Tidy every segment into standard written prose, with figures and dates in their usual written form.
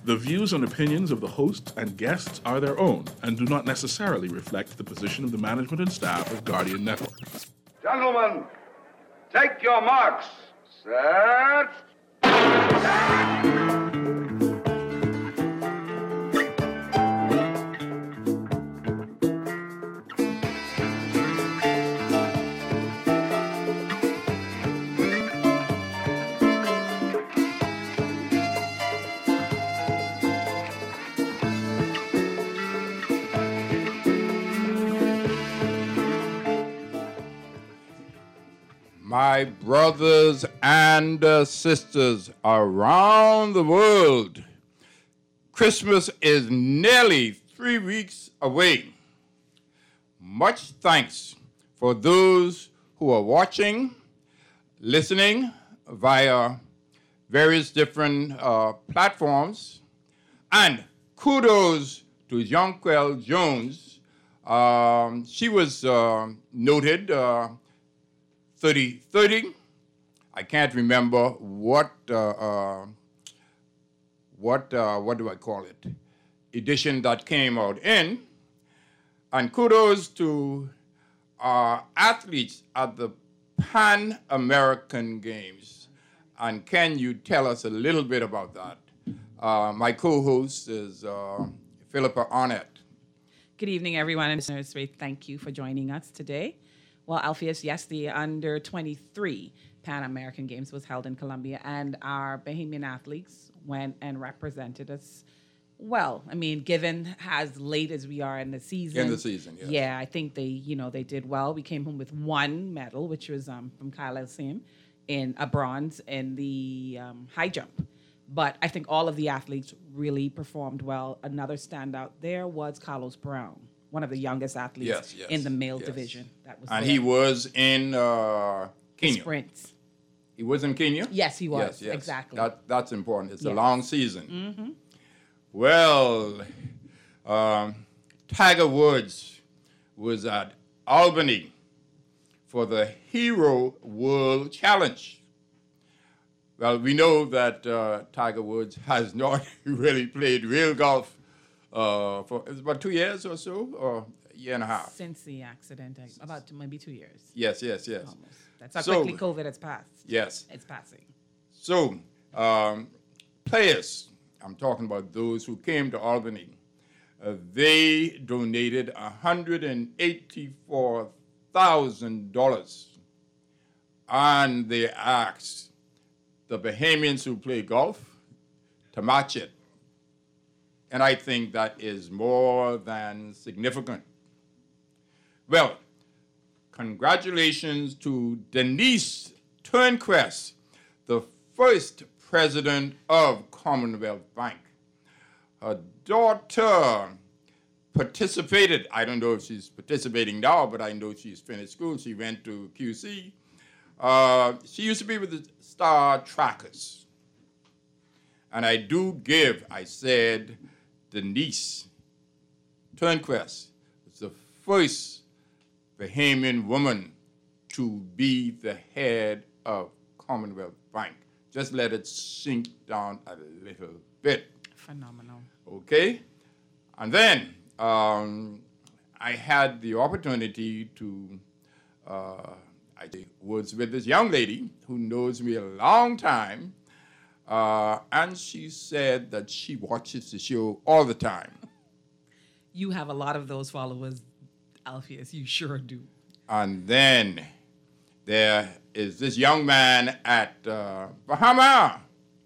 The views and opinions of the host and guests are their own and do not necessarily reflect the position of the management and staff of Guardian Network. Gentlemen, take your marks. Set. My brothers and sisters around the world, Christmas is nearly 3 weeks away. Much thanks for those who are watching, listening via various different platforms, and kudos to Jonquel Jones. She was noted 30-30. I can't remember what do I call it, edition that came out in. And kudos to our athletes at the Pan American Games. And can you tell us a little bit about that? My co-host is Philippa Arnett. Good evening, everyone, and listeners. Thank you for joining us today. Well, Alpheus, yes, the under-23 Pan American Games was held in Colombia, and our Bahamian athletes went and represented us well. I mean, given as late as we are in the season. In the season, yes. Yeah, I think they did well. We came home with one medal, which was from Kyle Elsim, in a bronze in the high jump. But I think all of the athletes really performed well. Another standout there was Carlos Brown, one of the youngest athletes in the male division. That was and he was in Kenya. Sprints. He was in Kenya? Yes, he was. Yes. Exactly. That's important. It's a long season. Mm-hmm. Well, Tiger Woods was at Albany for the Hero World Challenge. Well, we know that Tiger Woods has not really played real golf for about 2 years or so, or a year and a half. Since the accident, about maybe 2 years. Yes. Almost. That's how quickly COVID has passed. Yes. It's passing. So, players, I'm talking about those who came to Albany, they donated $184,000, and they asked the Bahamians who play golf to match it. And I think that is more than significant. Well, congratulations to Denise Turnquest, the first president of Commonwealth Bank. Her daughter participated. I don't know if she's participating now, but I know she's finished school. She went to QC. She used to be with the Star Trackers. And I said, Denise Turnquest was the first Bahamian woman to be the head of Commonwealth Bank. Just let it sink down a little bit. Phenomenal. Okay? And then I had the opportunity to was with this young lady who knows me a long time, and she said that she watches the show all the time. You have a lot of those followers, Alpheus. You sure do. And then there is this young man at Bahama.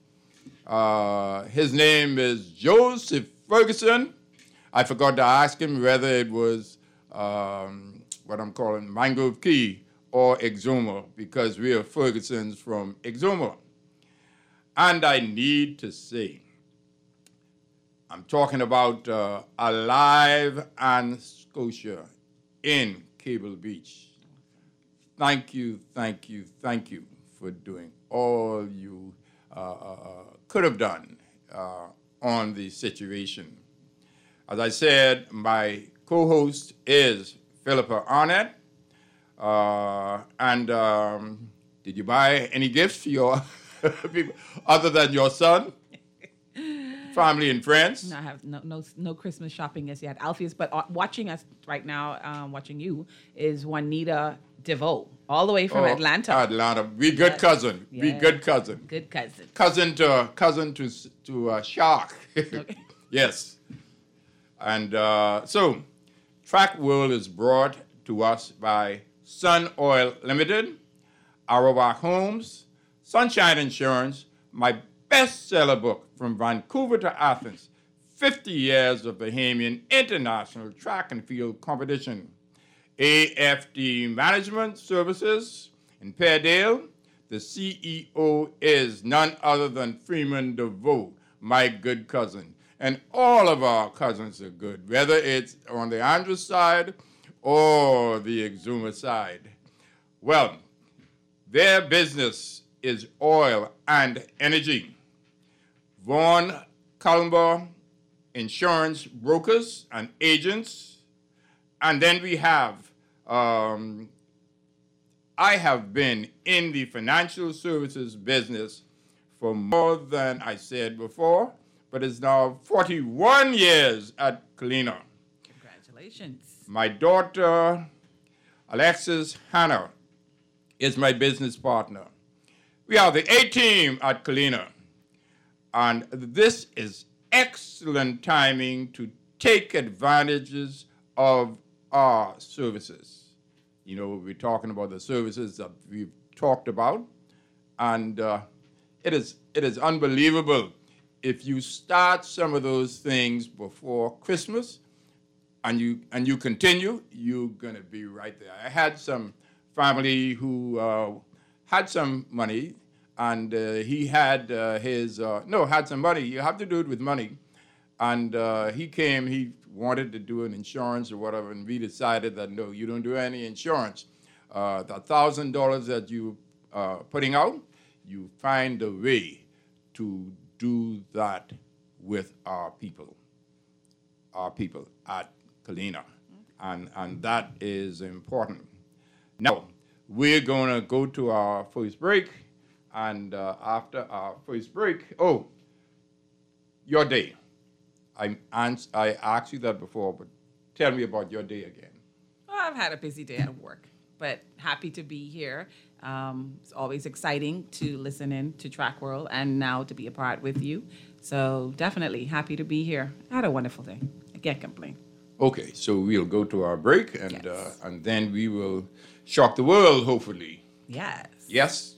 His name is Joseph Ferguson. I forgot to ask him whether it was what I'm calling Mangrove Key or Exuma, because we are Fergusons from Exuma. And I need to say, I'm talking about Alive and Scotia in Cable Beach. Thank you for doing all you could have done on the situation. As I said, my co-host is Philippa Arnett. Did you buy any gifts for your people other than your son? family and friends. No, I have no Christmas shopping as yet, Alpheus. But watching us right now, watching you, is Juanita DeVoe, all the way from Atlanta. Atlanta, we good cousin. We good cousin. Good cousin. Cousin to Shark. Okay. Yes. And so, Track World is brought to us by Sun Oil Limited, Arawak Homes, Sunshine Insurance, my bestseller book, From Vancouver to Athens, 50 Years of Bahamian International Track and Field Competition. AFD Management Services in Peardale. The CEO is none other than Freeman DeVoe, my good cousin. And all of our cousins are good, whether it's on the Andrews side or the Exuma side. Well, their business is oil and energy. Vaughan Cullenbaugh Insurance Brokers and Agents. And then we have, I have been in the financial services business for more than I said before, but it's now 41 years at Kalina. Congratulations. My daughter, Alexis Hannah, is my business partner. We are the A-team at Kalina, and this is excellent timing to take advantages of our services. You know, we're talking about the services that we've talked about, and it is unbelievable. If you start some of those things before Christmas and you continue, you're gonna be right there. I had some family who had some money, and he had had some money. You have to do it with money. And he came, he wanted to do an insurance or whatever, and we decided that, no, you don't do any insurance. The $1,000 that you putting out, you find a way to do that with our people at Kalina. And that is important. Now, we're going to go to our first break. And after our first break, your day. I asked you that before, but tell me about your day again. Well, I've had a busy day at work, but happy to be here. It's always exciting to listen in to Track World and now to be a part with you. So definitely happy to be here. I had a wonderful day. I can't complain. Okay, so we'll go to our break, and Yes. And then we will shock the world, hopefully. Yes. Yes?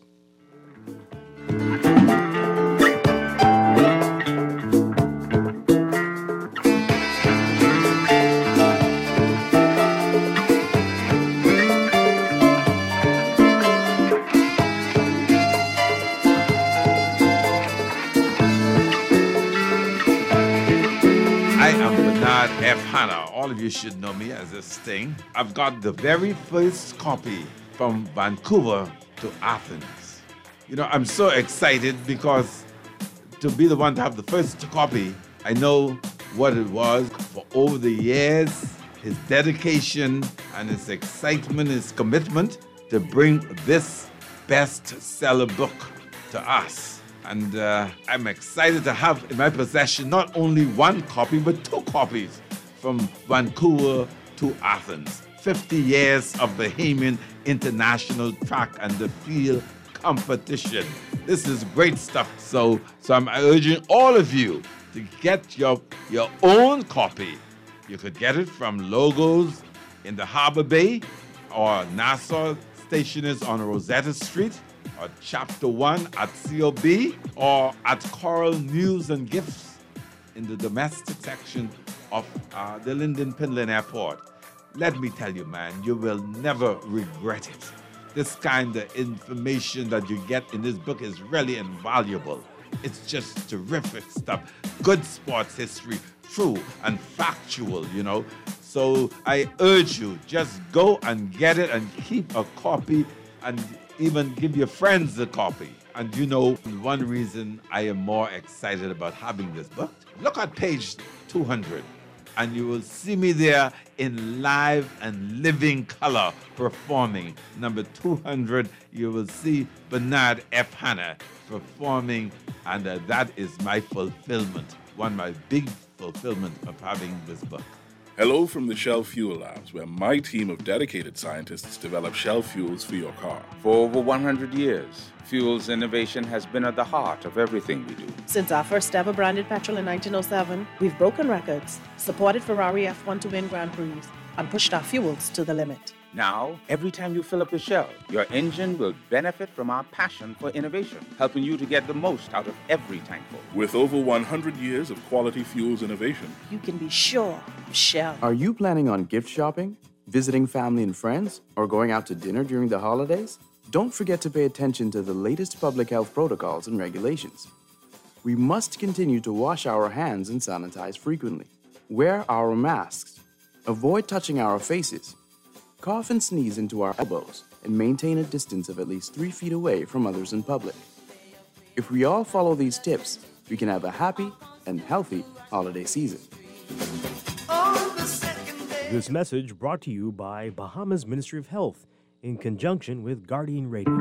I am Bernard F. Hanna. All of you should know me as this thing. I've got the very first copy from Vancouver to Athens. You know, I'm so excited because to be the one to have the first copy, I know what it was for over the years, his dedication and his excitement, his commitment to bring this bestseller book to us. And I'm excited to have in my possession not only one copy, but two copies from Vancouver to Athens. 50 years of Bahamian International Track and the Field Competition. This is great stuff. So I'm urging all of you to get your own copy. You could get it from Logos in the Harbor Bay, or Nassau Stationers on Rosetta Street, or Chapter 1 at COB, or at Coral News and Gifts in the domestic section of the Linden Pinland Airport. Let me tell you, man, you will never regret it. This kind of information that you get in this book is really invaluable. It's just terrific stuff. Good sports history, true and factual, you know. So I urge you, just go and get it and keep a copy and even give your friends a copy. And you know, one reason I am more excited about having this book, look at page 200. and you will see me there in live and living color performing. Number 200, you will see Bernard F. Hanna performing, and that is my fulfillment, one of my big fulfillment of having this book. Hello from the Shell Fuel Labs, where my team of dedicated scientists develop Shell fuels for your car. For over 100 years, fuels innovation has been at the heart of everything we do. Since our first ever branded petrol in 1907, we've broken records, supported Ferrari F1 to win Grand Prix, and pushed our fuels to the limit. Now, every time you fill up your Shell, your engine will benefit from our passion for innovation, helping you to get the most out of every tankful. With over 100 years of quality fuels innovation, You can be sure of Shell. Are you planning on gift shopping, visiting family and friends, or going out to dinner during the holidays? Don't forget to pay attention to the latest public health protocols and regulations. We must continue to wash our hands and sanitize frequently. Wear our masks. Avoid touching our faces. Cough and sneeze into our elbows, and maintain a distance of at least 3 feet away from others in public. If we all follow these tips, we can have a happy and healthy holiday season. This message brought to you by Bahamas Ministry of Health in conjunction with Guardian Radio.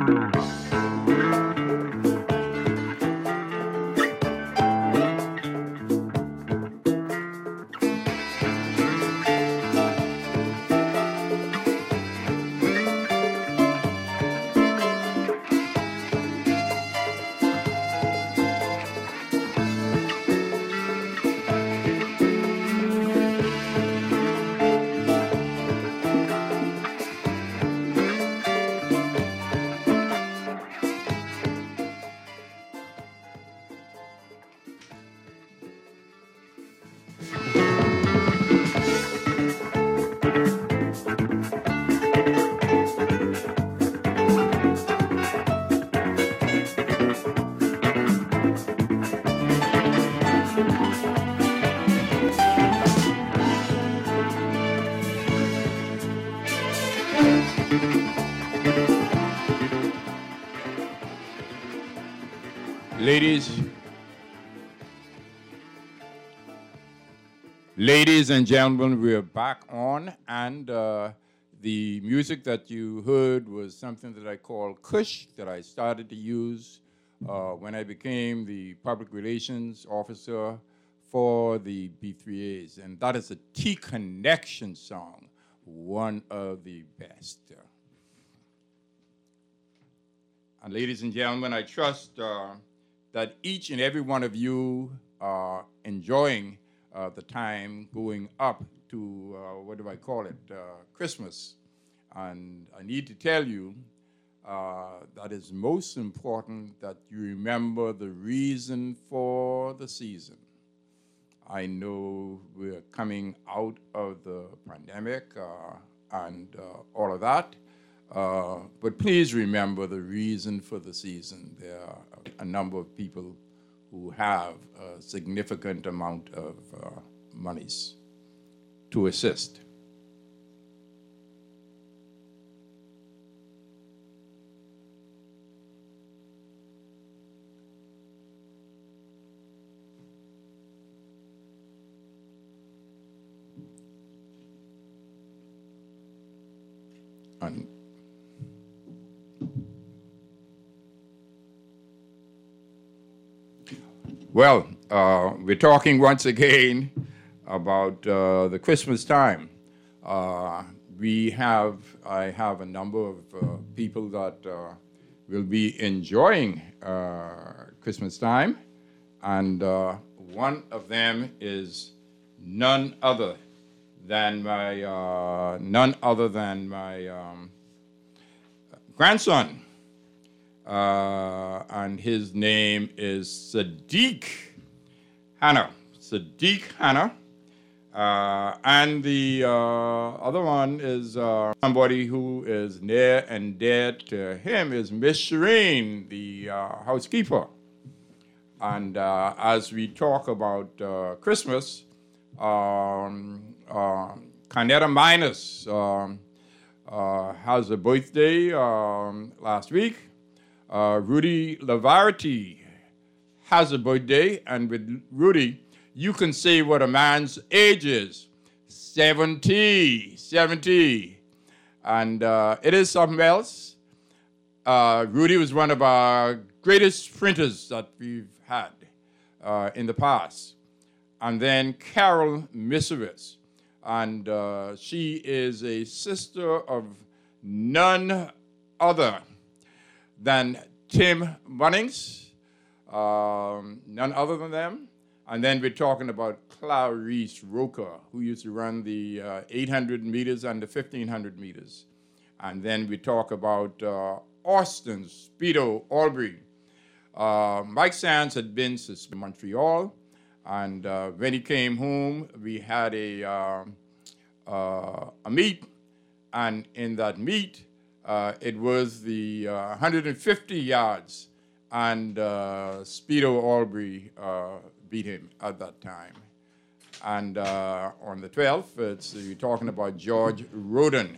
Ladies and gentlemen, we're back on, and the music that you heard was something that I call Kush, that I started to use when I became the public relations officer for the B3As, and that is a T-Connection song, one of the best. And ladies and gentlemen, I trust that each and every one of you are enjoying the time going up to, Christmas. And I need to tell you that it's most important that you remember the reason for the season. I know we're coming out of the pandemic and all of that, but please remember the reason for the season. There are a number of people who have a significant amount of monies to assist. And well, we're talking once again about the Christmas time. I have a number of people that will be enjoying Christmas time, and one of them is none other than my grandson. And his name is Sadiq Hanna. Sadiq Hanna. And the other one is somebody who is near and dear to him is Miss Shireen, the housekeeper. And as we talk about Christmas, Canetta Minus has a birthday last week. Rudy Lavarty has a birthday, and with Rudy, you can say what a man's age is. 70. And it is something else. Rudy was one of our greatest sprinters that we've had in the past. And then Carol Misseris. And she is a sister of none other than Tim Munnings, none other than them. And then we're talking about Clarice Roker, who used to run the 800 meters and the 1,500 meters. And then we talk about Austin Speedo Albury. Mike Sands had been to Montreal, and when he came home, we had a meet, and in that meet, it was the 150 yards, and Speedo Albury beat him at that time. And on the 12th, you're talking about George Roden.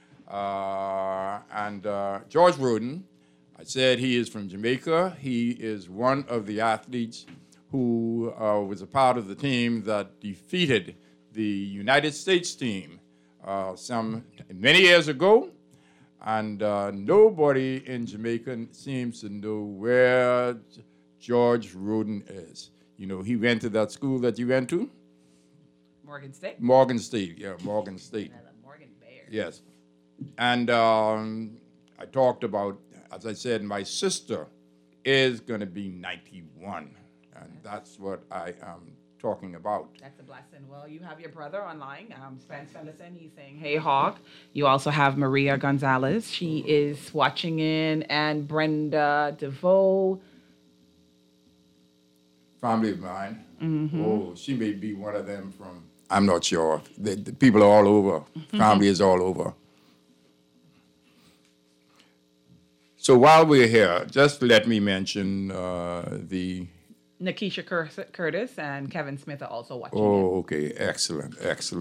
George Roden, I said he is from Jamaica. He is one of the athletes who was a part of the team that defeated the United States team many years ago. And nobody in Jamaica seems to know where George Roden is. You know, he went to that school that you went to? Morgan State. Morgan State. Morgan Bears. Yes. And I talked about, as I said, my sister is going to be 91. And that's what I am talking about. That's a blessing. Well, you have your brother online, Spence Fellison. He's saying, hey, Hawk. You also have Maria Gonzalez. She is watching in. And Brenda DeVoe. Family of mine. Mm-hmm. Oh, she may be one of them from, I'm not sure. The people are all over. Family is all over. So while we're here, just let me mention the... Nakisha Curtis and Kevin Smith are also watching. Oh, okay. Excellent.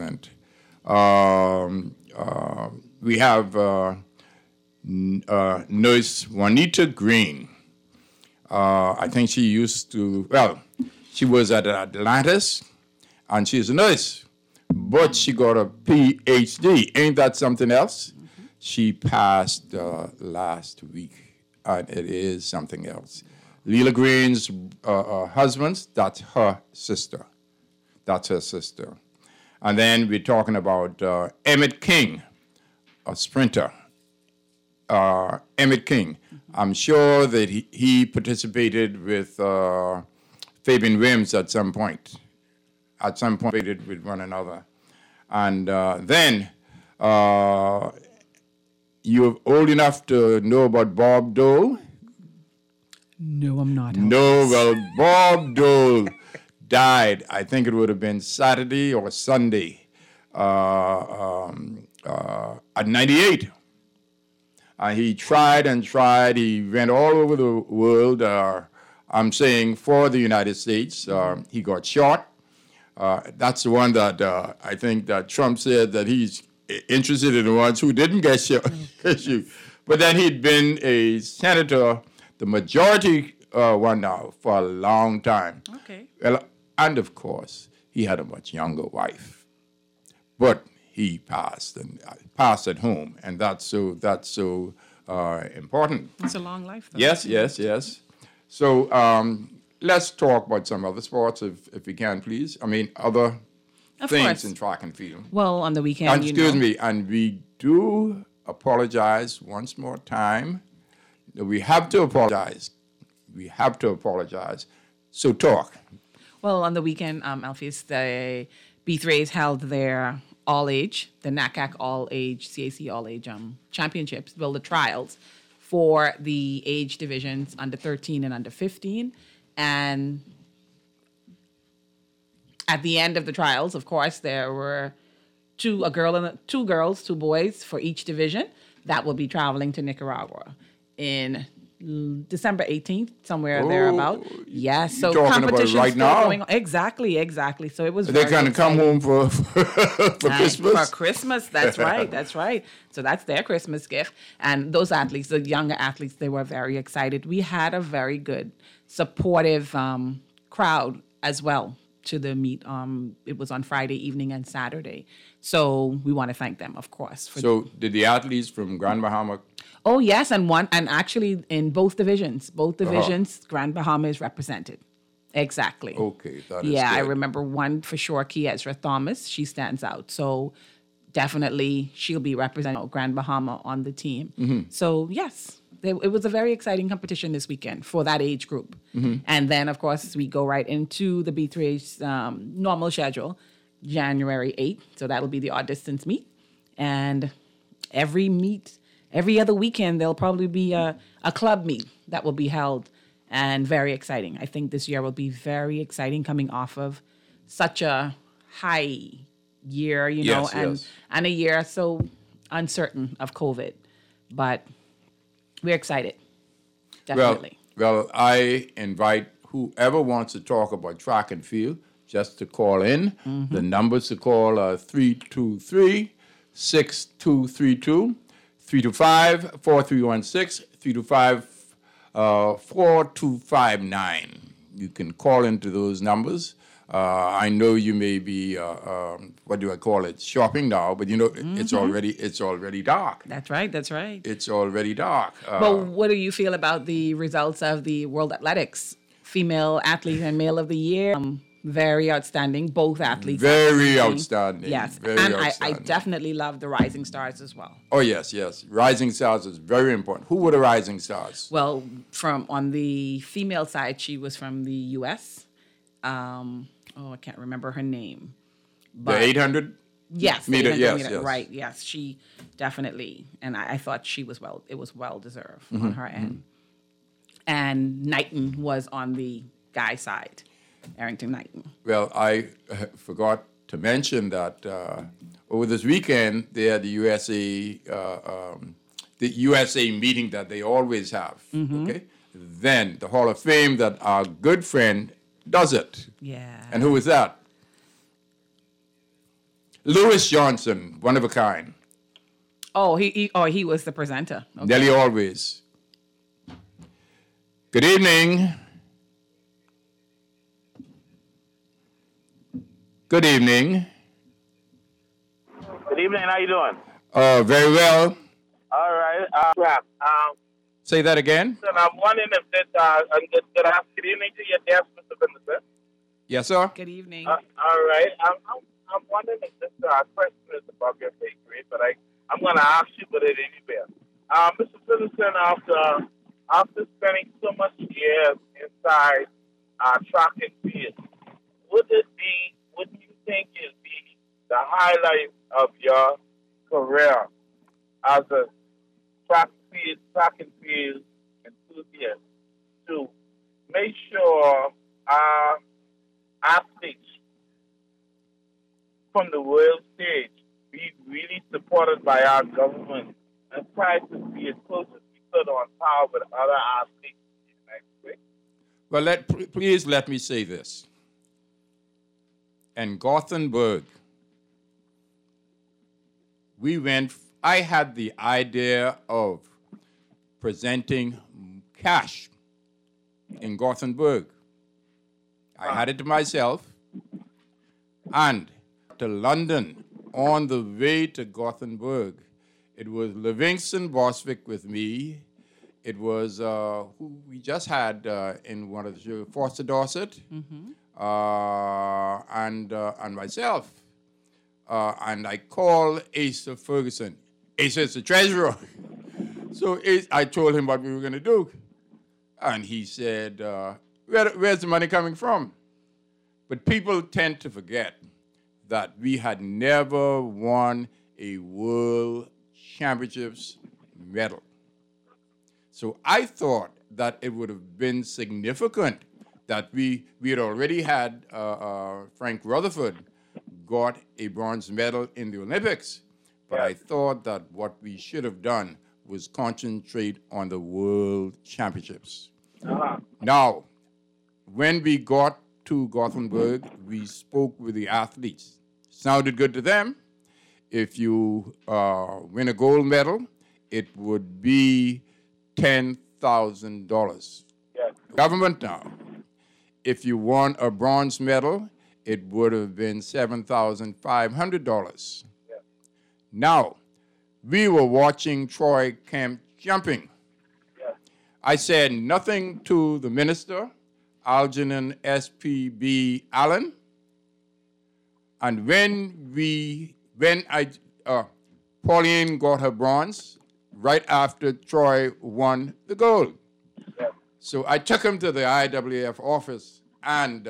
We have Nurse Juanita Green. I think she used to, she was at Atlantis, and she's a nurse, but she got a PhD. Ain't that something else? Mm-hmm. She passed last week, and it is something else. Leela Green's husband, that's her sister. And then we're talking about Emmett King, a sprinter. Emmett King. I'm sure that he participated with Fabian Wims at some point. With one another. And then you're old enough to know about Bob Dole? No, I'm not. No, well, Bob Dole died, I think it would have been Saturday or Sunday, at 98. He tried and tried. He went all over the world, I'm saying, for the United States. He got shot. That's the one that I think that Trump said that he's interested in the ones who didn't get shot. But then he'd been a senator, the majority one now, for a long time. Okay. Well, and of course, he had a much younger wife. But he passed at home, and that's so important. It's a long life, though. Yes. So let's talk about some other sports, if we can, please. I mean, other things in track and field. Well, on the weekend, Excuse me, and we do apologize once more time. We have to apologize. So talk. Well, on the weekend, Alpheus, the B3As held their all-age, the NACAC all-age, CAC all-age championships, well, the trials for the age divisions under 13 and under 15. And at the end of the trials, of course, there were two boys for each division that will be traveling to Nicaragua in December 18th, somewhere thereabout. Yes, so competition right now. Going on. Exactly. So it was. They're going to come home for Christmas. For Christmas, that's right. So that's their Christmas gift. And those athletes, the younger athletes, they were very excited. We had a very good, supportive crowd as well to the meet. It was on Friday evening and Saturday. So we want to thank them, of course. So did the athletes from Grand Bahama? Oh, yes, and actually in both divisions, Grand Bahama is represented. Exactly. Okay, that is Yeah, I good. remember one for sure, Kiesra Thomas. She stands out. So definitely she'll be representing Grand Bahama on the team. Mm-hmm. So, yes, it was a very exciting competition this weekend for that age group. Mm-hmm. And then, of course, we go right into the B3H's normal schedule, January 8th. So that'll be the odd distance meet. And every other weekend, there'll probably be a club meet that will be held, and very exciting. I think this year will be very exciting coming off of such a high year, Yes. and a year so uncertain of COVID. But we're excited, definitely. Well, I invite whoever wants to talk about track and field just to call in. Mm-hmm. The numbers to call are 323-6232, 325-4316, 325-4259. You can call into those numbers. I know you may be, shopping now, but it's already dark. That's right. It's already dark. But what do you feel about the results of the World Athletics Female Athlete and Male of the Year? Very outstanding, both athletes. Very outstanding. Yes, very and I outstanding. definitely love the Rising Stars as well. Oh, yes. Rising Stars is very important. Who were the Rising Stars? Well, on the female side, she was from the U.S. I can't remember her name. The 800? Yes. Meter, 800 yes. Right, yes. She definitely, and I thought it was well deserved Mm-hmm, on her end. And Knighton was on the guy side, Arrington Knighton. Well, I forgot to mention that over this weekend, they had the USA meeting that they always have, okay? Then the Hall of Fame that our good friend does it. Yeah. And who is that? Lewis Johnson, one of a kind. Oh, he was the presenter. Okay. Nellie Always. Good evening. Good evening. Good evening. How you doing? Very well. All right. Say that again. I'm wondering if good evening to your guest, Mr. Vincent. Yes, sir. Good evening. All right. I'm wondering if this question is above your pay grade, but I'm going to ask you, but it anyway. Mr. Vincent, after spending so much years inside track and field, what do you think is the highlight of your career as a track and field enthusiast to make sure our athletes from the world stage be really supported by our government and try to be as close as we could on par with other athletes in the United States? Well, please let me say this. In Gothenburg, I had the idea of presenting cash in Gothenburg. I had it to myself. And to London, on the way to Gothenburg, it was Livingston Boswick with me. It was who we just had in one of the shows, Foster Dorset, and myself. And I called Asa Ferguson. Asa is the treasurer. So I told him what we were going to do. And he said, where's the money coming from? But people tend to forget that we had never won a World Championships medal. So I thought that it would have been significant that we had already had Frank Rutherford got a bronze medal in the Olympics. But I thought that what we should have done was concentrate on the World Championships. Now, when we got to Gothenburg, we spoke with the athletes. Sounded good to them. If you win a gold medal, it would be $10,000. Government now. If you won a bronze medal, it would have been $7,500. Now, we were watching Troy Kemp jumping. I said nothing to the minister, Algernon S.P.B. Allen. And when Pauline got her bronze, right after Troy won the gold. So I took him to the IAAF office, and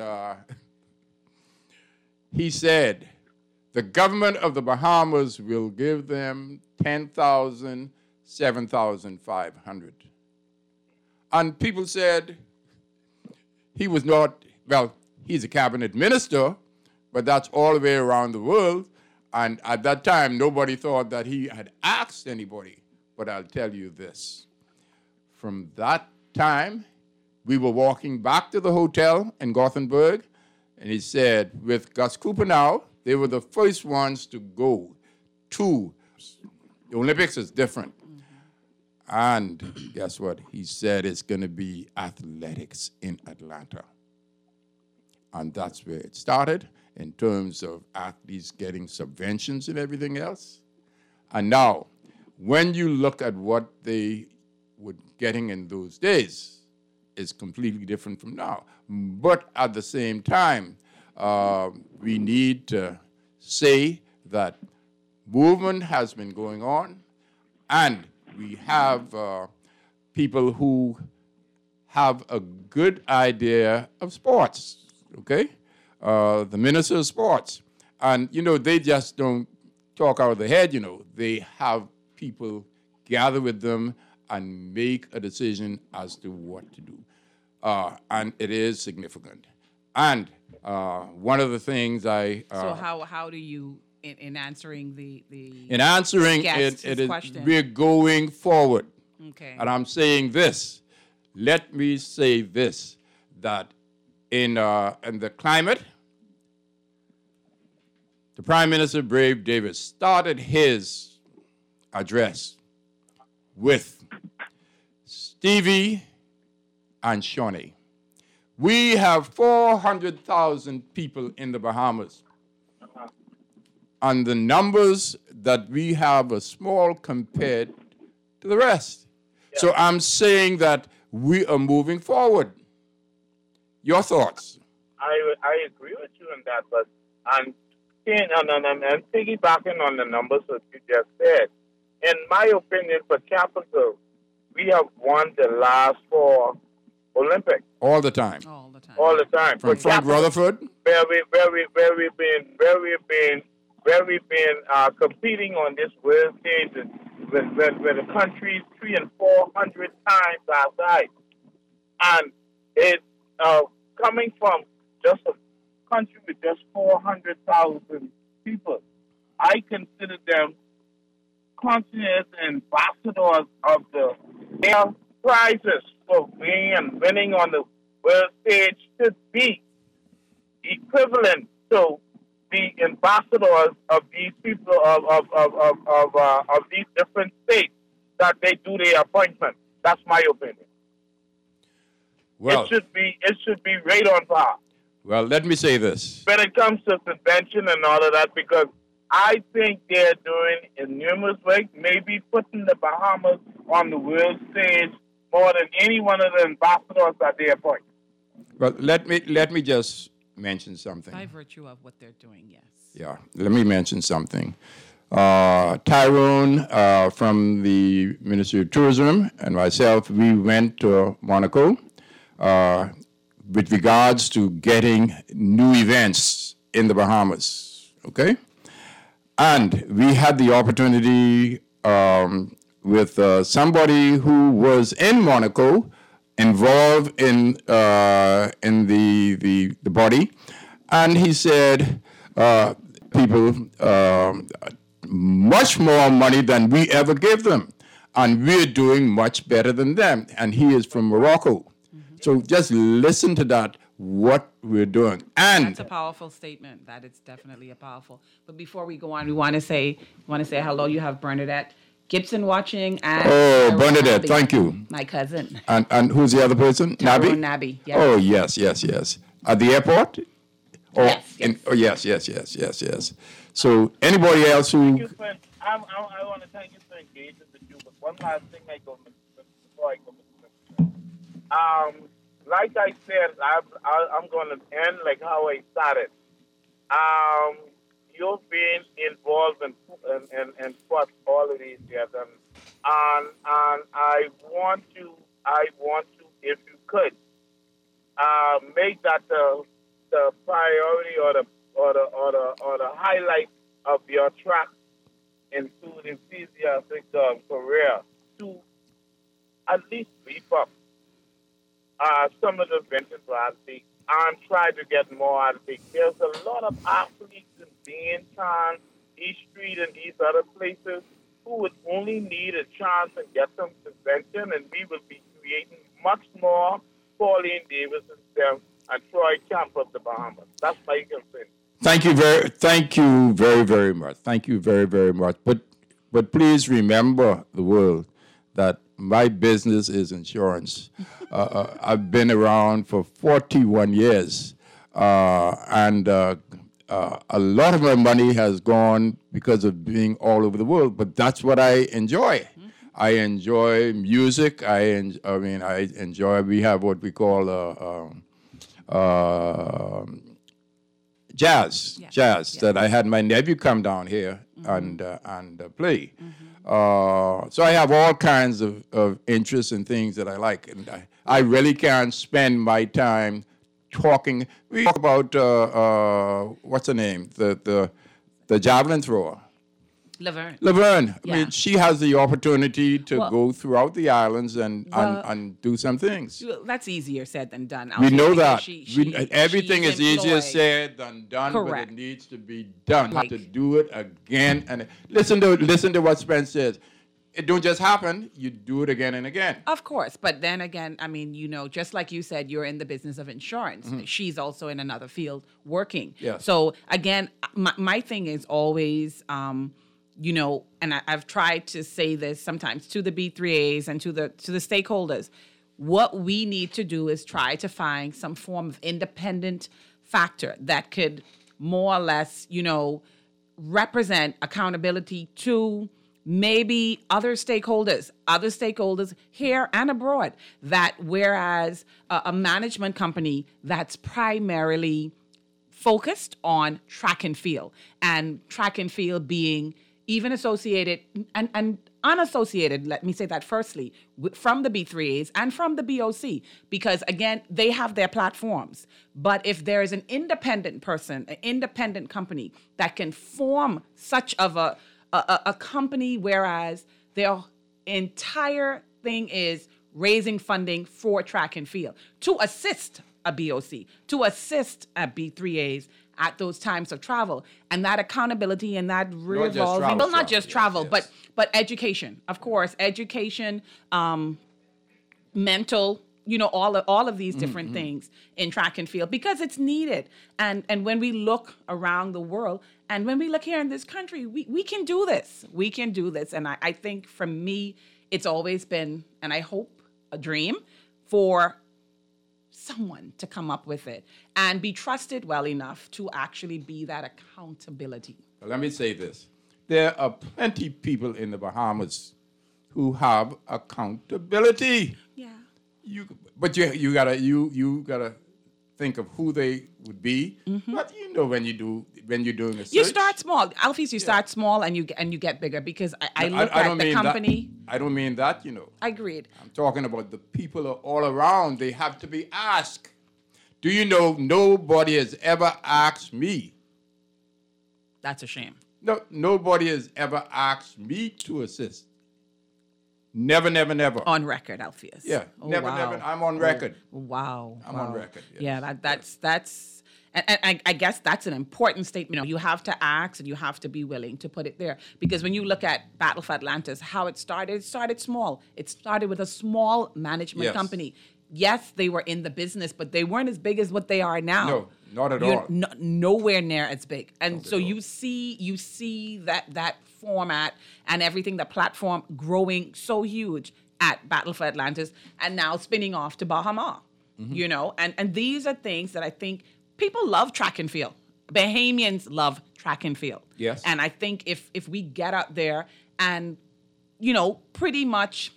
he said, the government of the Bahamas will give them $10,000, $7,500. And people said he was not, well, he's a cabinet minister, but that's all the way around the world. And at that time, nobody thought that he had asked anybody. But I'll tell you this. From that time, we were walking back to the hotel in Gothenburg, and he said, with Gus Cooper now, they were the first ones to go to the Olympics. Is different. And guess what? He said it's going to be athletics in Atlanta. And that's where it started in terms of athletes getting subventions and everything else. And now, when you look at what they were getting in those days, it's completely different from now. But at the same time, we need to say that movement has been going on, and we have people who have a good idea of sports, okay? The minister of sports. And, they just don't talk out of their head, They have people gather with them and make a decision as to what to do. And it is significant. And one of the things I... so how do you, in answering the in answering it is question. We're going forward. Okay. And I'm saying this. Let me say this, that in the climate, the Prime Minister, Brave Davis, started his address with Stevie and Shawnee. We have 400,000 people in the Bahamas. And the numbers that we have are small compared to the rest. Yeah. So I'm saying that we are moving forward. Your thoughts? I agree with you on that, but I'm piggybacking on the numbers that you just said. In my opinion, for capital, we have won the last 4 Olympics. All the time. All the time. From Frank Rutherford? Where we've been competing on this world stage with the countries 300 and 400 times our size. And it's coming from just a country with just 400,000 people. I consider them continuous ambassadors of their prizes for winning on the world stage should be equivalent to the ambassadors of these people of these different states that they do their appointment. That's my opinion. Well, it should be right on par. Well, let me say this. When it comes to convention and all of that, because I think they're doing in numerous ways, maybe putting the Bahamas on the world stage more than any one of the ambassadors that they appoint. Well, let me just mention something. By virtue of what they're doing, yes. Yeah, let me mention something. Tyrone from the Ministry of Tourism and myself, we went to Monaco with regards to getting new events in the Bahamas, okay? And we had the opportunity with somebody who was in Monaco, involved in the body, and he said, people much more money than we ever gave them, and we're doing much better than them. And he is from Morocco. So just listen to that, what we're doing. And that's a powerful statement. That is definitely a powerful. But before we go on, we want to say hello. You have Bernadette Gibson watching. And Bernadette, thank you. My cousin. And who's the other person? Nabi? Nabi, yes. Oh, yes. At the airport? Or Yes, yes. So anybody else who? Thank you for, I want to thank you for engaging with you. But one last thing before I go, like I said, I'm going to end like how I started. You've been involved in sports all of these years, and I want to, if you could, make that the priority or the highlight of your track into the enthusiastic career to at least beef up some of the vintage athletes and try to get more athletes. There's a lot of athletes in Beantown, East Street, and these other places who would only need a chance and get some convention, and we will be creating much more Pauline Davis and Troy Camp of the Bahamas. That's my concern. Thank you very much. Thank you very, very much. But please remember, the world, that my business is insurance. I've been around for 41 years, and a lot of my money has gone because of being all over the world. But that's what I enjoy. I enjoy music. I enjoy. We have what we call jazz. That I had my nephew come down here and play. So I have all kinds of interests and things that I like, and I really can't spend my time talking. We talk about what's her name, the javelin thrower. Laverne. Yeah. I mean, she has the opportunity to go throughout the islands and do some things. That's easier said than done. We know that. Everything is easier said than done, Correct. but it needs to be done. To do it again and listen to what Spence says. It don't just happen. You do it again and again. Of course, but then again, I mean, just like you said, you're in the business of insurance. Mm-hmm. She's also in another field working. Yes. So again, my thing is always. And I've tried to say this sometimes to the B3As and to the stakeholders. What we need to do is try to find some form of independent factor that could more or less, represent accountability to maybe other stakeholders here and abroad. That whereas a management company that's primarily focused on track and field being even associated and unassociated, let me say that firstly, from the B3As and from the BOC, because again, they have their platforms. But if there is an independent person, an independent company that can form such of a company, whereas their entire thing is raising funding for track and field to assist a BOC, to assist a B3As at those times of travel, and that accountability and that revolving, not just travel, but education, of course, mental, all of these different things in track and field, because it's needed. And when we look around the world and when we look here in this country, we can do this. We can do this. And I think for me, it's always been, and I hope, a dream for someone to come up with it and be trusted well enough to actually be that accountability. Let me say this. There are plenty of people in the Bahamas who have accountability. Yeah. But you gotta think of who they would be. Mm-hmm. But when you're doing a search, you start small, Alphys. You start small and you get bigger, because I look at the company. I don't mean that. Agreed. I'm talking about the people all around. They have to be asked. Do you know nobody has ever asked me? That's a shame. No, nobody has ever asked me to assist. Never. On record, Alpheus. Yeah, never. I'm on record. Wow. I'm on record. Yes. Yeah, that's. And I guess that's an important statement. You have to ask and you have to be willing to put it there. Because when you look at Battle for Atlantis, how it started small. It started with a small management company. Yes, they were in the business, but they weren't as big as what they are now. No, not at all. Nowhere near as big. And so you see that format and everything, the platform growing so huge at Battle for Atlantis and now spinning off to Bahama. Mm-hmm. And these are things that I think people love track and field. Bahamians love track and field. Yes. And I think if we get out there and, you know, pretty much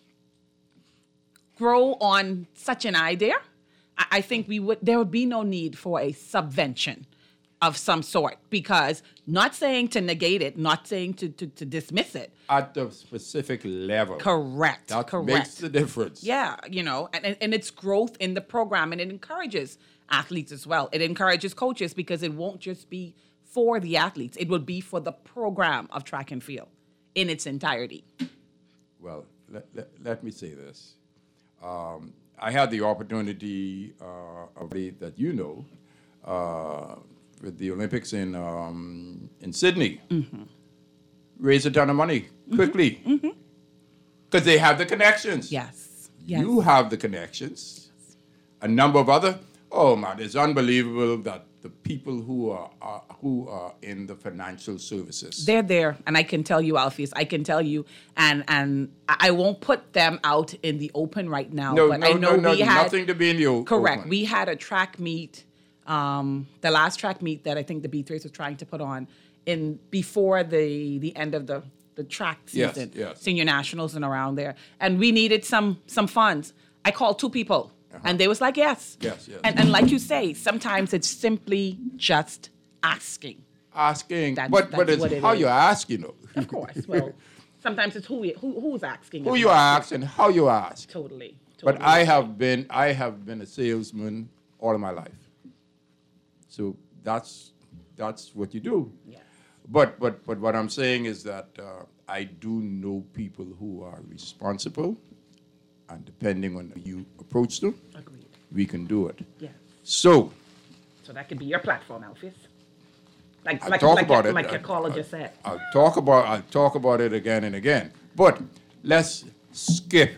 grow on such an idea, I think there would be no need for a subvention of some sort, because not saying to negate it, not saying to dismiss it. At the specific level. Correct. That correct. makes the difference. Yeah, you know, and it's growth in the program, and it encourages athletes as well. It encourages coaches, because it won't just be for the athletes. It will be for the program of track and field in its entirety. Well, let me say this. I had the opportunity that you know, with the Olympics in Sydney, raise a ton of money quickly, because they have the connections. Yes. You have the connections. A number of other. Oh man, it's unbelievable that the people who are in the financial services. They're there, and I can tell you, Alpheus, I can tell you, and I won't put them out in the open right now. No, but no, I know no, we had nothing to be in the open. Correct. We had a track meet, the last track meet that I think the B3s was trying to put on before the end of the track season, yes. senior nationals and around there, and we needed some funds. I called two people. And they was like, yes. Yes. And like you say, sometimes it's simply just asking. Asking. That's But it's what it how is. you ask, you know. Of course. Well, sometimes it's who's asking. Who as you well. ask and how you ask. Totally. But I have been a salesman all of my life. So that's what you do. Yeah. But what I'm saying is that I do know people who are responsible, and depending on how you approach them, Agreed. we can do it. Yeah. So that could be your platform, Alpheus. I'll talk about it. Like your caller just said. I'll talk about it again and again. But let's skip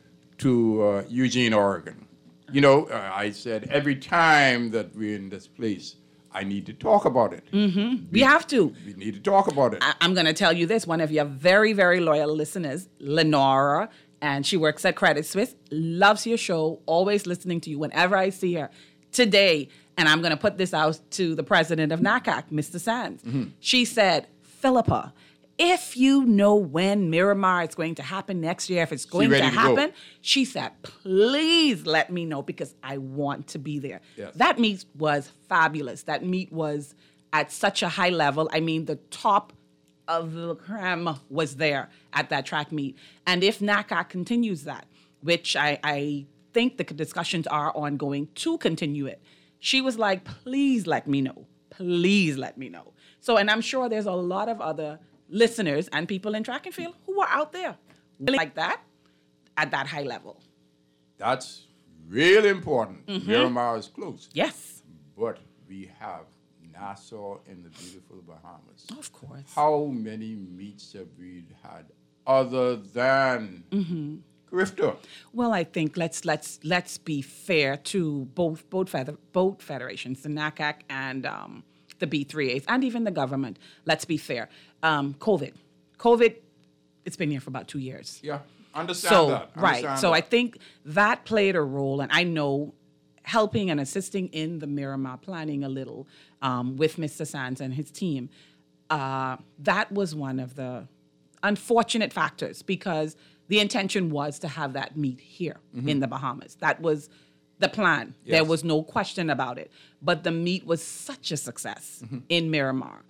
to Eugene, Oregon. You know, I said every time that we're in this place, I need to talk about it. Mm-hmm. We have to. We need to talk about it. I'm going to tell you this. One of your very, very loyal listeners, Lenora, and she works at Credit Suisse, loves your show, always listening to you whenever I see her. Today, and I'm going to put this out to the president of NACAC, Mr. Sands. She said, Philippa, if you know when Miramar is going to happen next year, if it's going to happen, she said, please let me know, because I want to be there. Yes. That meet was fabulous. That meet was at such a high level. I mean, the top of the creme was there at that track meet. And if NACAC continues that, which I think the discussions are ongoing to continue it, she was like, please let me know. Please let me know. So, and I'm sure there's a lot of other listeners and people in track and field who are out there like that at that high level. That's really important. Miramar is close. Yes. But we have Nassau in the beautiful Bahamas. Of course. How many meets have we had other than Carifta? Well, I think let's be fair to both federations, the NACAC and the B3As, and even the government. Let's be fair. COVID, it's been here for about 2 years. Yeah, understand that. Right. So I think that played a role, and I know helping and assisting in the Miramar planning a little with Mr. Sands and his team, that was one of the unfortunate factors, because the intention was to have that meet here in the Bahamas. That was the plan. Yes. There was no question about it. But the meet was such a success in Miramar.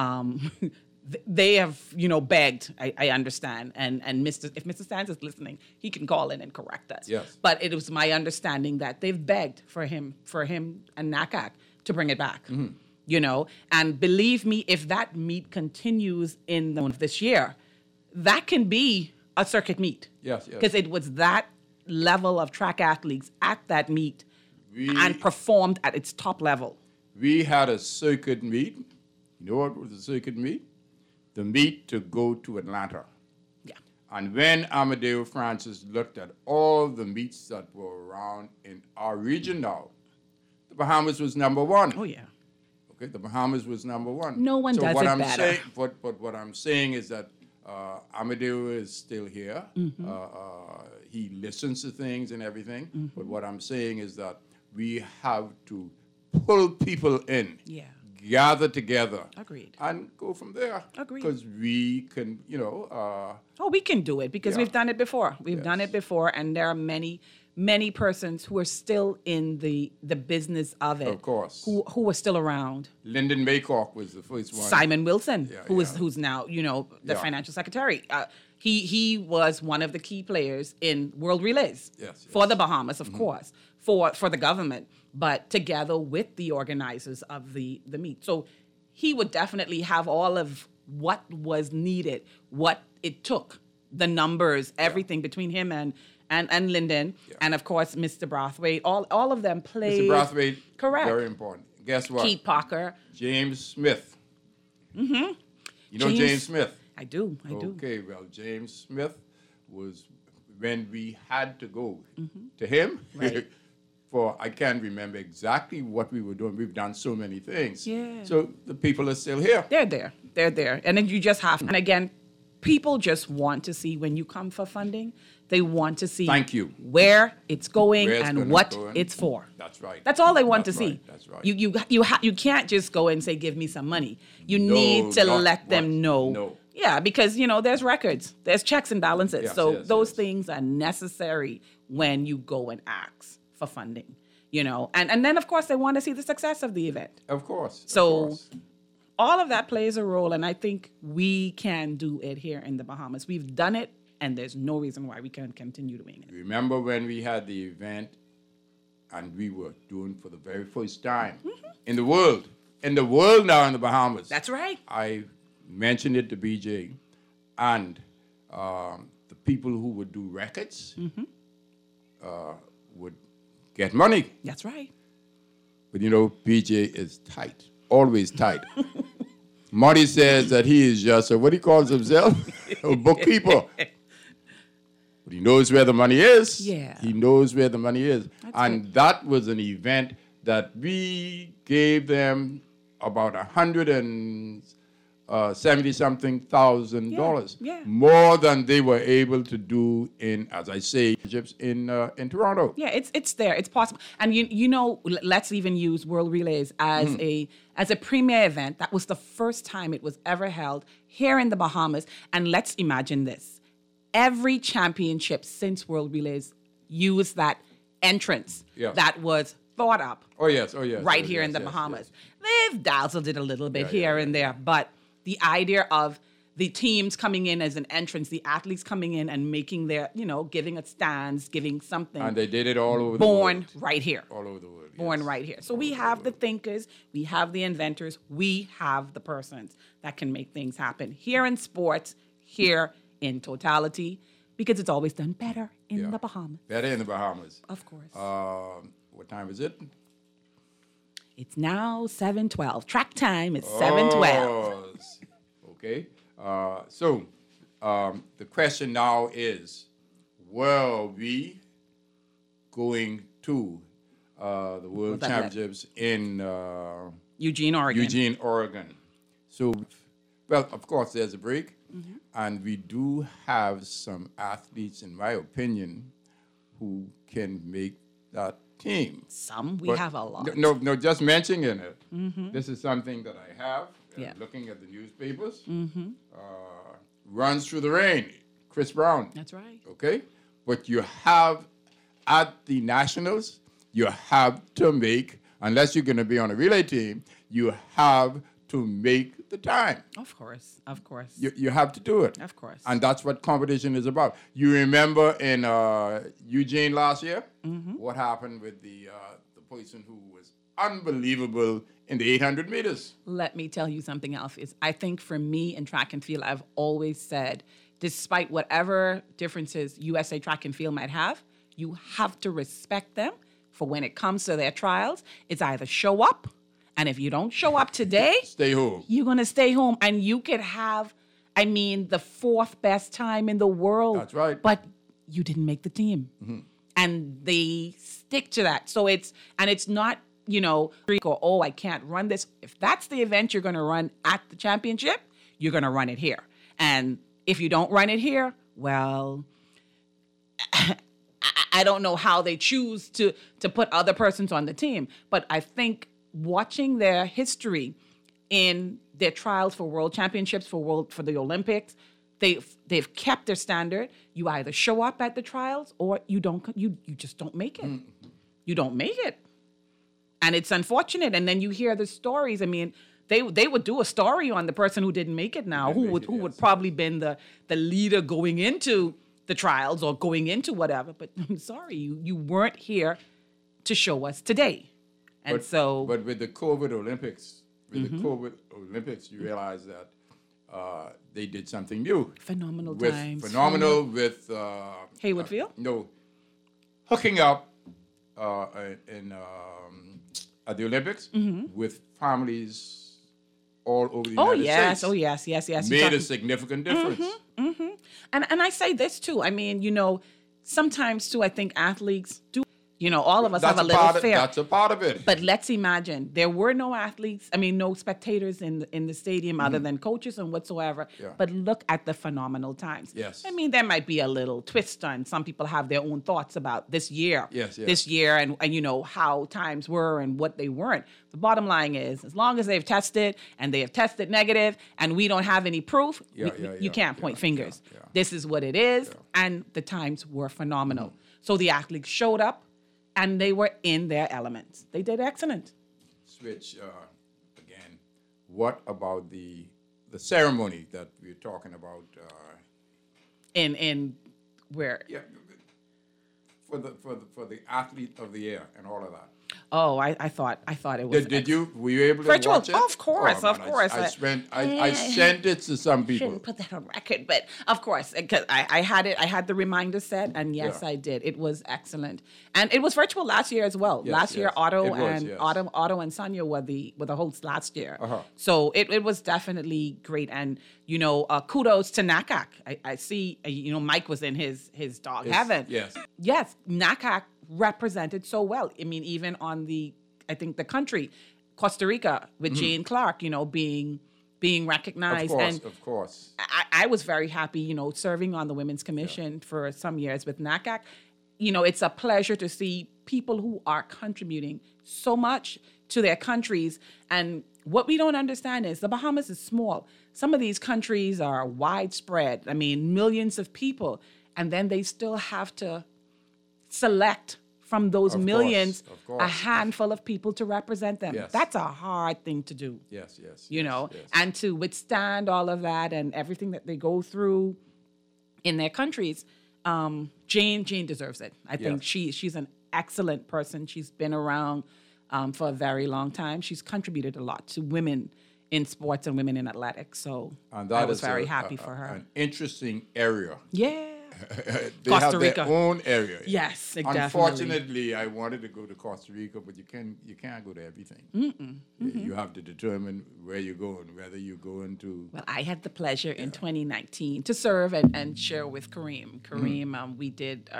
They have, begged, I understand, and if Mr. Sands is listening, he can call in and correct us. Yes. But it was my understanding that they've begged for him and NACAC to bring it back. And believe me, if that meet continues in this year, that can be a circuit meet. Yes. Because it was that level of track athletes at that meet and performed at its top level. We had a circuit meet. You know what was the circuit meet? The meet to go to Atlanta. Yeah. And when Amadeo Francis looked at all the meets that were around in our region now, the Bahamas was number one. Oh, yeah. Okay, the Bahamas was number one. No one does it better. But what I'm saying is that Amadeo is still here. He listens to things and everything. But what I'm saying is that we have to pull people in. Yeah. Gather together. Agreed. And go from there. Agreed. Because we can, we can do it because Yeah. we've done it before. We've done it before, and there are many persons who are still in the business of it. Of course. Who are still around. Lyndon Maycock was the first one. Simon Wilson, Yeah, who's now, the Yeah. financial secretary. He was one of the key players in World Relays for the Bahamas, of course, for the government, but together with the organizers of the meet. So he would definitely have all of what was needed, what it took, the numbers, everything between him and Lyndon, and of course Mr. Brathwaite. All of them played. Mr. Brathwaite, correct. very important. Guess what? Keith Parker. James Smith. Mm-hmm. You know James Smith? I do. Okay, well, James Smith was when we had to go to him Right. for, I can't remember exactly what we were doing. We've done so many things. Yeah. So the people are still here. They're there. And then you just have, and again, people just want to see when you come for funding, they want to see Thank you. where it's going Where it's and gonna what go in. it's for. That's right. That's all they want That's to see. right. That's right. You can't just go and say, give me some money. You No, need to not let them what- know. no. Yeah, because, there's records. There's checks and balances. Yes, so yes, those yes. things are necessary when you go and ask for funding, And then, of course, they want to see the success of the event. Of course. So of course. all of that plays a role, and I think we can do it here in the Bahamas. We've done it, and there's no reason why we can't continue doing it. Remember when we had the event and we were doing for the very first time in the world now in the Bahamas. That's right. I mentioned it to BJ, and the people who would do records would get money. That's right. But BJ is tight, always tight. Marty says that he is just what he calls himself, a bookkeeper. But he knows where the money is. Yeah. He knows where the money is. That's and good. that was an event that we gave them about $170-something thousand. yeah. More than they were able to do in, as I say, in Toronto. Yeah, it's there. It's possible. And let's even use World Relays as a premier event. That was the first time it was ever held here in the Bahamas. And let's imagine this. Every championship since World Relays used that entrance that was thought up. Oh, yes. Right here in the Bahamas. They've dazzled it a little bit here and there, but the idea of the teams coming in as an entrance, the athletes coming in and making their, giving a stance, giving something. And they did it all over the world. Born right here. All over the world. Born right here. So we have the thinkers, we have the inventors, we have the persons that can make things happen here in sports, here in totality, because it's always done better in the Bahamas. Better in the Bahamas. Of course. What time is it? It's now 7:12. Track time is 7:12. Oh, okay. So the question now is, were we going to the World Championships in Eugene, Oregon? So, well, of course, there's a break. And we do have some athletes, in my opinion, who can make that team. We have a lot. No, just mentioning it. This is something that I have. Looking at the newspapers. Runs through the rain. Chris Brown. That's right. Okay? But you have, at the Nationals, you have to make, unless you're going to be on a relay team, you have to make the time. Of course. You have to do it. Of course. And that's what competition is about. You remember in Eugene last year, what happened with the person who was unbelievable in the 800 meters? Let me tell you something else. I think for me in track and field, I've always said, despite whatever differences USA Track and Field might have, you have to respect them for when it comes to their trials. It's either show up, and if you don't show up today, stay home. You're going to stay home, and you could have, the fourth best time in the world. That's right. But you didn't make the team. And they stick to that. So it's not, I can't run this. If that's the event you're going to run at the championship, you're going to run it here. And if you don't run it here, well, I don't know how they choose to put other persons on the team. But I think watching their history in their trials for world championships, for the Olympics, they've kept their standard. You either show up at the trials or you don't. You just don't make it. You don't make it, and it's unfortunate. And then you hear the stories. I mean, they would do a story on the person who didn't make it now, who would probably been the leader going into the trials or going into whatever. But I'm sorry, you weren't here to show us today. And but with the COVID Olympics, you realize that they did something new. Phenomenal with times. Phenomenal with Haywood Field? No, hooking up at the Olympics with families all over the United States. Oh yes. Made a significant difference. And I say this too. I mean, sometimes too, I think athletes do. All of us have a little fear. That's a part of it. But let's imagine there were no athletes. I mean, no spectators in the stadium other than coaches and whatsoever. Yeah. But look at the phenomenal times. Yes. I mean, there might be a little twist on. Some people have their own thoughts about this year. Yes. This year and how times were and what they weren't. The bottom line is, as long as they've tested and they have tested negative and we don't have any proof, you can't point fingers. Yeah. This is what it is, and the times were phenomenal. So the athletes showed up. And they were in their elements. They did excellent. Switch again. What about the ceremony that we're talking about? In where? Yeah, for the athlete of the year and all of that. Oh, I thought it was. Were you able to virtual? watch it? Of course. I sent it to some people. Shouldn't put that on record, but of course, because I had it. I had the reminder set, and yes, I did. It was excellent, and it was virtual last year as well. Yes, last year, Otto was. Otto and Sonia were the hosts last year. Uh-huh. So it was definitely great, and kudos to NACAC. I see. Mike was in his dog heaven. Yes, NACAC represented so well. I mean, even on the country, Costa Rica with Jane Clark, being recognized. Of course. I was very happy, serving on the Women's Commission for some years with NACAC. It's a pleasure to see people who are contributing so much to their countries. And what we don't understand is the Bahamas is small. Some of these countries are widespread. I mean, millions of people. And then they still have to select from those millions a handful of people to represent them. Yes. That's a hard thing to do. Yes. And to withstand all of that and everything that they go through in their countries, Jane deserves it. I think she's an excellent person. She's been around for a very long time. She's contributed a lot to women in sports and women in athletics. So I was very happy for her. An interesting area. Yeah. They Costa have Rica. their own area. Yes, definitely. Unfortunately, I wanted to go to Costa Rica, but you can't go to everything. You have to determine where you're going, whether you're going to. Well, I had the pleasure in 2019 to serve and share with Kareem. Kareem, we did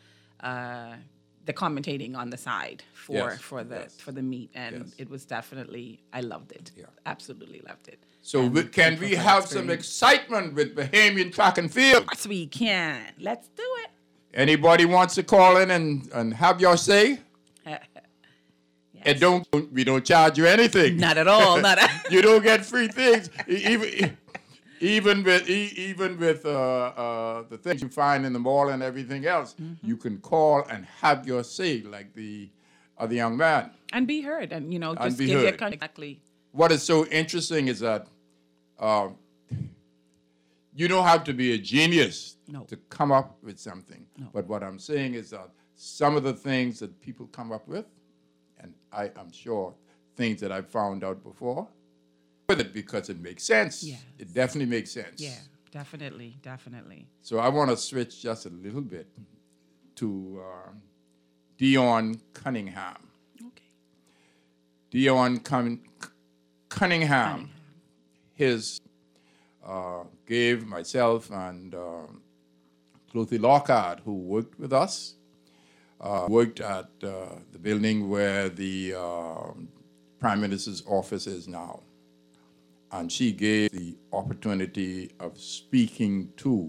the commentating on the side for the meet, and it was definitely, I loved it. Yeah. Absolutely loved it. So can we have some excitement with Bahamian track and field? Of course we can. Let's do it. Anybody wants to call in and have your say? Yes. And we don't charge you anything. Not at all. You don't get free things. Even with the things you find in the mall and everything else, you can call and have your say, like the young man. And be heard, and just give your exactly. What is so interesting is that you don't have to be a genius to come up with something. No. But what I'm saying is that some of the things that people come up with, and I am sure things that I've found out before, with it because it makes sense. Yes. It definitely makes sense. Yeah, definitely. So I want to switch just a little bit to Dion Cunningham. Okay. Dion Cunningham, gave myself and Clothy Lockhart, who worked with us, worked at the building where the Prime Minister's office is now. And she gave the opportunity of speaking to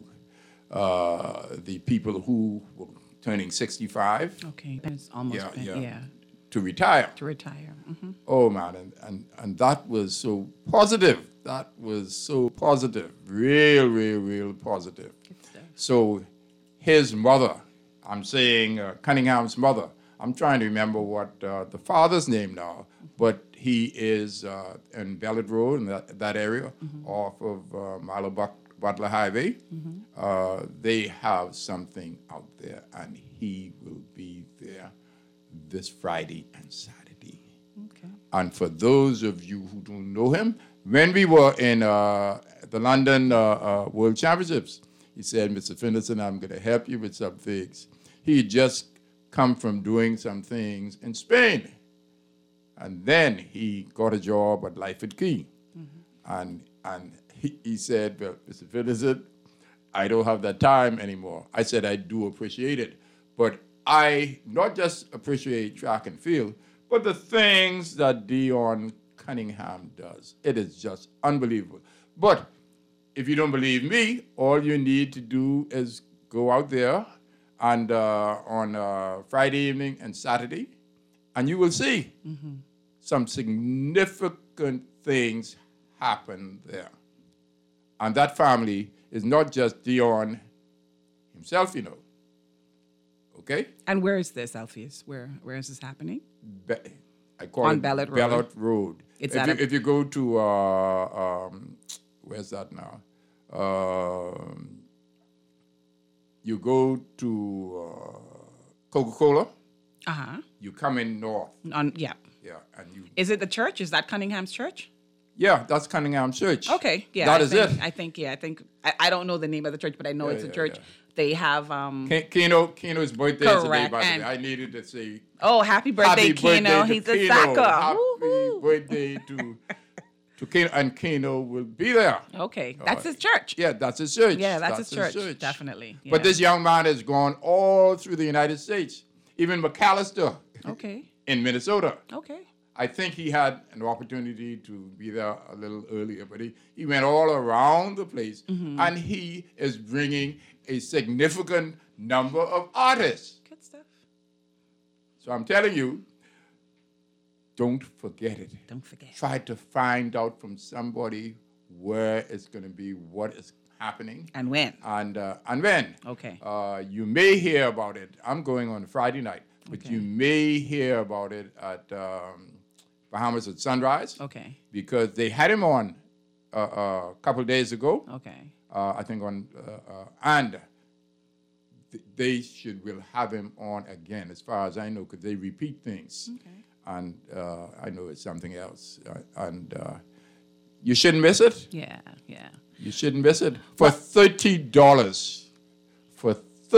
the people who were turning 65. Okay, that's almost to retire. To retire. Mm-hmm. Oh man, and that was so positive. That was so positive. Real positive. So his mother, I'm saying Cunningham's mother, I'm trying to remember what the father's name now, but he is in Bellet Road, in that area, off of Milo Butler Highway. They have something out there, and he will be there this Friday and Saturday. Okay. And for those of you who don't know him, when we were in the London World Championships, he said, Mr. Finlayson, I'm going to help you with some things. He just come from doing some things in Spain. And then he got a job at Life at Key. And he said, well, Mr. Finlayson, I don't have that time anymore. I said, I do appreciate it. But I not just appreciate track and field, but the things that Dion Cunningham does. It is just unbelievable. But if you don't believe me, all you need to do is go out there and on Friday evening and Saturday, and you will see some significant things happen there. And that family is not just Dion himself, you know. Okay? And where is this, Alpheus? Where is this happening? I call On it Bellet Road. Bellet Road. It's if you go to where's that now? You go to Coca-Cola. You come in north. Yeah. Yeah, and you. Is it the church? Is that Cunningham's church? Yeah, that's Cunningham Church. Okay, yeah. That is it. I think I don't know the name of the church, but I know it's a church. Yeah. They have Keno's birthday is today, by the way. and- I needed to say Oh, happy birthday, Keno. to He's a Keno. sucker. Happy Woo-hoo. birthday to Keno, and Keno will be there. Okay, that's his church. Yeah, that's his church. Yeah, that's his church. Definitely. But yeah. this young man has gone all through the United States, even McAllister Okay. in Minnesota. Okay. I think he had an opportunity to be there a little earlier, but he went all around the place, and he is bringing a significant number of artists. Good stuff. So I'm telling you, don't forget it. Don't forget. Try to find out from somebody where it's going to be, what is happening. And when. And when. Okay. You may hear about it. I'm going on Friday night, but Okay. you may hear about it at Bahamas at Sunrise. Okay. Because they had him on a couple of days ago. Okay. I think on, and they will have him on again, as far as I know, because they repeat things. Okay. And I know it's something else. And you shouldn't miss it. Yeah. Yeah. You shouldn't miss it. For $30. For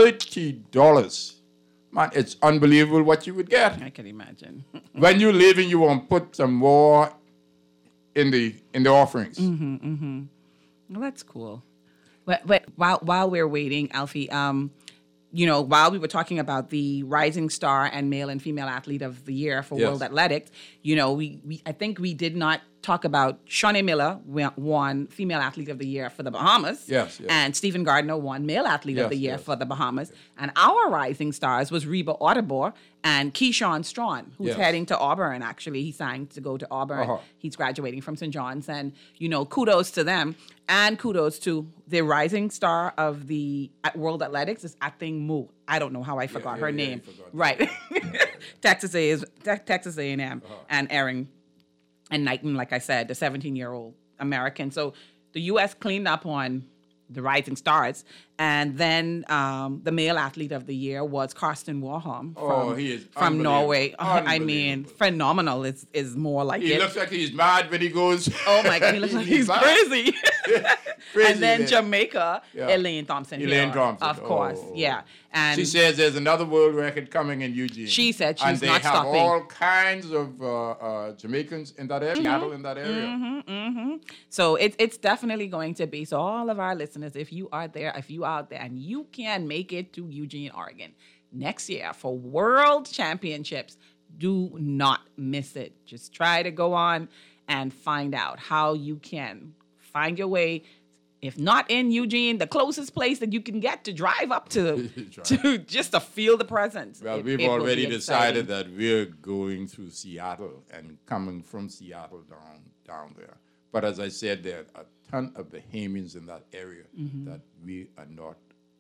$30. Man, it's unbelievable what you would get. I can imagine. When you're leaving, you want to put some more in the offerings. Well, that's cool. But while we're waiting, Alfie, while we were talking about the Rising Star and Male and Female Athlete of the Year for Yes. World Athletics, I think we did not talk about Shawnee Miller won Female Athlete of the Year for the Bahamas. Yes, yes. And Stephen Gardner won Male Athlete of the Yes, Year yes. for the Bahamas. And our Rising Stars was Reba Audubon and Keyshawn Strawn, who's Yes. heading to Auburn, actually. He signed to go to Auburn. Uh-huh. He's graduating from St. John's. And, kudos to them. And kudos to the Rising Star of the World Athletics is Ating Mu. I don't know how I forgot her name. Right. Texas A&M and Erin and Knighton, like I said, the 17-year-old American. So the U.S. cleaned up on the Rising Stars. And then the Male Athlete of the Year was Karsten Warholm from Norway. I mean, phenomenal is more like He it. looks like he's mad when he goes. Oh, my God. He looks like he's mad. crazy. Crazy And then man. Jamaica, Yeah. Elaine Thompson. Elaine Thompson. Of course, Oh. yeah. And She says there's another world record coming in Eugene. She said she's and they not have stopping. all kinds of Jamaicans in that area, cattle in that area. So it's definitely going to be. So all of our listeners, if you are there, if you out there, and you can make it to Eugene, Oregon next year for World Championships, do not miss it. Just try to go on and find out how you can find your way If not in Eugene, the closest place that you can get to drive up to, to just to feel the presence. Well, It we've will already be decided exciting. that we're going through Seattle and coming from Seattle down there. But as I said, there are a ton of Bahamians in that area that we are not,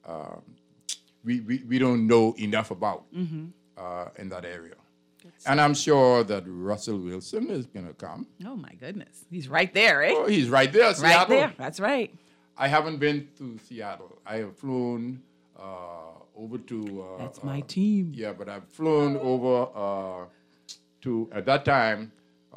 we don't know enough about in that area. And I'm sure that Russell Wilson is going to come. Oh my goodness, he's right there, eh? Oh, he's right there, Seattle. Right there. That's right. I haven't been to Seattle. I have flown over to. That's my team. Yeah, but I've flown over to at that time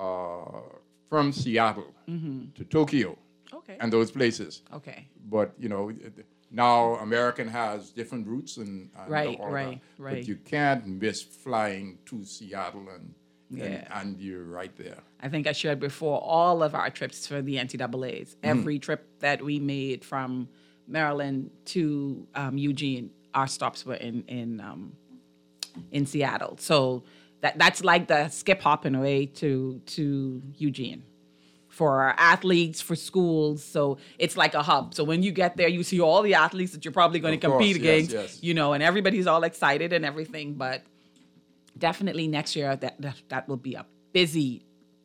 from Seattle to Tokyo. Okay. And those places. Okay. But now American has different routes and Right, all right, that. right. But you can't miss flying to Seattle Yeah. and you're right there. I think I shared before all of our trips for the NCAAs. Every trip that we made from Maryland to Eugene, our stops were in Seattle. So that's like the skip hopping away to Eugene for our athletes, for schools. So it's like a hub. So when you get there, you see all the athletes that you're probably going to Of course, compete yes, against, yes. and everybody's all excited and everything. But definitely next year, that will be a busy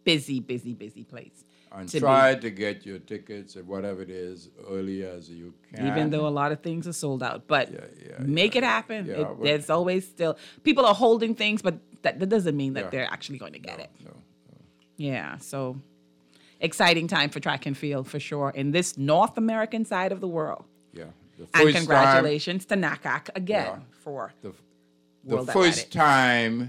place. And to try to get your tickets or whatever it is early as you can. Even though a lot of things are sold out, but make it happen. Yeah, There's always still people are holding things, but that doesn't mean that they're actually going to get it. No. Yeah, so exciting time for track and field for sure in this North American side of the world. Yeah. The And first congratulations to NACAC again Yeah. for the World first Athletics. time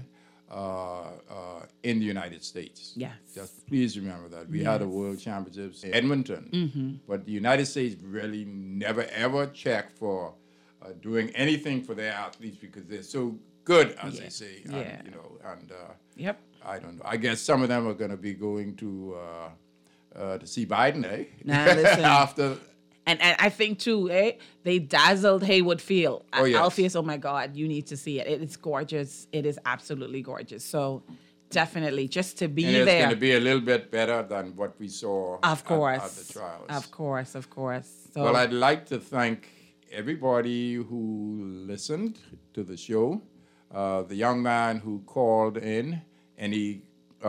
in the United States. Yes. Just please remember that. We had a World Championships in Edmonton, but the United States really never ever checked for doing anything for their athletes because they're so good, as they say. Yeah. And Yep. I don't know. I guess some of them are going to be going to see Biden, eh? Now, listen. After. And I think too, they dazzled Haywood Field. Oh, yes. Alpheus, oh my God, you need to see it. It's gorgeous. It is absolutely gorgeous. So definitely, just to be And it's there. going to be a little bit better than what we saw Of course. at the trials. Of course. So, Well, I'd like to thank everybody who listened to the show, the young man who called in. Any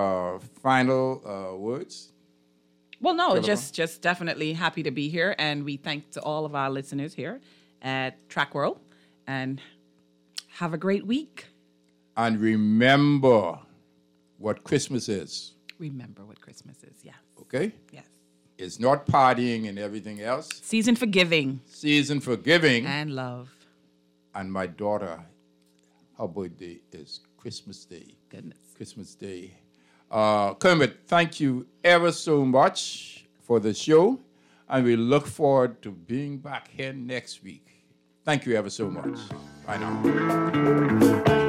final words? well, no, Philippa? just definitely happy to be here. And we thank to all of our listeners here at Track World. And have a great week. And remember what Christmas is, Remember what Christmas is. Yes. okay? Yes. It's not partying and everything else. Season for giving Season for giving. and love. And my daughter, her birthday is Christmas Day. Goodness. Christmas Day. Kermit, thank you ever so much for the show, and we look forward to being back here next week. Thank you ever so much. Bye now.